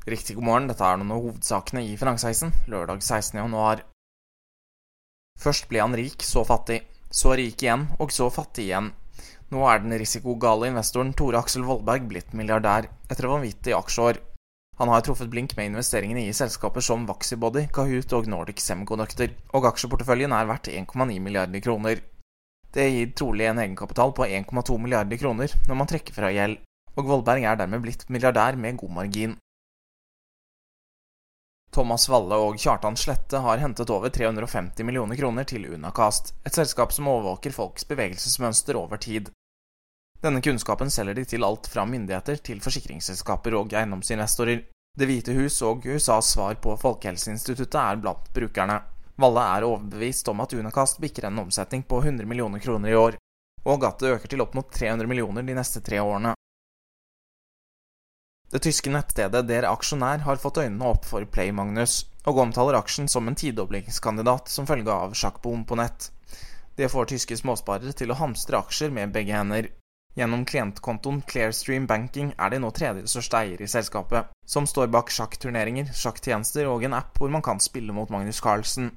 Riktig god morgen, dette er noen av hovedsakene i Finansheisen, lørdag 16. januar. Først ble han rik, så fattig, så rik igjen, og så fattig igjen. Nå er den risikogale investoren Tore Aksel Vollberg blitt milliardær etter vanvittig aksjeår. Han har truffet blink med investeringene i selskaper som Vaxibody, Kahoot og Nordic Semiconductor, og aksjeporteføljen er verdt 1,9 milliarder kroner. Det gir trolig en egenkapital på 1,2 milliarder kroner når man trekker fra gjeld, og Vollberg er dermed blitt milliardær med god margin. Thomas Valle og Kjartan Slette har hentet over 350 millioner kroner til Unacast, et selskap som overvåker folks bevegelsesmønster over tid. Denne kunnskapen selger de til alt fra myndigheter til forsikringsselskaper og eiendomsinvestorer. Det hvite hus og USAs svar på Folkehelseinstituttet er blant brukerne. Valle er overbevist om at Unacast bikker en omsetning på 100 millioner kroner i år, og at det øker til opp mot 300 millioner de neste 3 årene. Det tyske nettstedet Der Aksjonær har fått øynene opp for Play Magnus, og omtaler aksjen som en tidoblingskandidat som følge av sjakkboom på nett. Det får tyske småsparere til å hamstre aksjer med begge hender. Gjennom klientkontoen Clearstream Banking er de nå tredje største eier i selskapet, som står bak sjakkturneringer, sjakktjenester og en app hvor man kan spille mot Magnus Carlsen.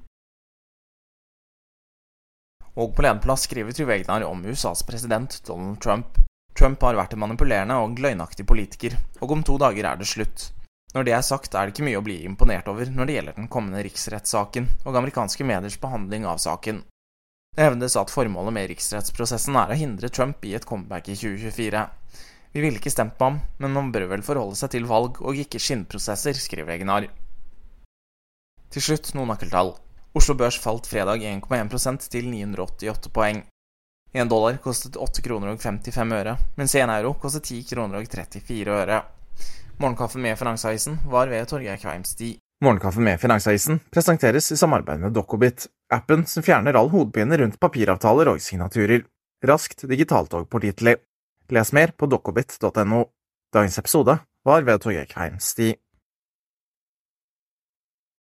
Og på lederplass skriver Trygve Egnar om USAs president Donald Trump. Trump har vært en manipulerende og løgnaktig politiker, og om 2 dager er det slutt. Når det er sagt, er det ikke mye å bli imponert over når det gjelder den kommende riksrettssaken og amerikanske mediers behandling av saken. Det hevdes at formålet med riksrettsprosessen er å hindre Trump i et comeback i 2024. Vi vil ikke stemme på ham, men man bør vel forholde seg til valg og ikke skinnprosesser, skriver Egnar. Til slutt noen nøkkeltall. Oslo Børs falt fredag 1,1% til 988 poeng. $1 kostet 8 kroner og 55 øre, mens 1 euro kostet 10 kroner og 34 øre. Morgenkaffen med Finansheisen var ved Torgeir Kveimsti. Morgenkaffen med Finansheisen presenteres i samarbeid med Dokobit, appen som fjerner all hodepine rundt papiravtaler og signaturer. Raskt digitalt og pålitelig. Les mer på dokobit.no. Dagens episode var ved Torgeir Kveimsti.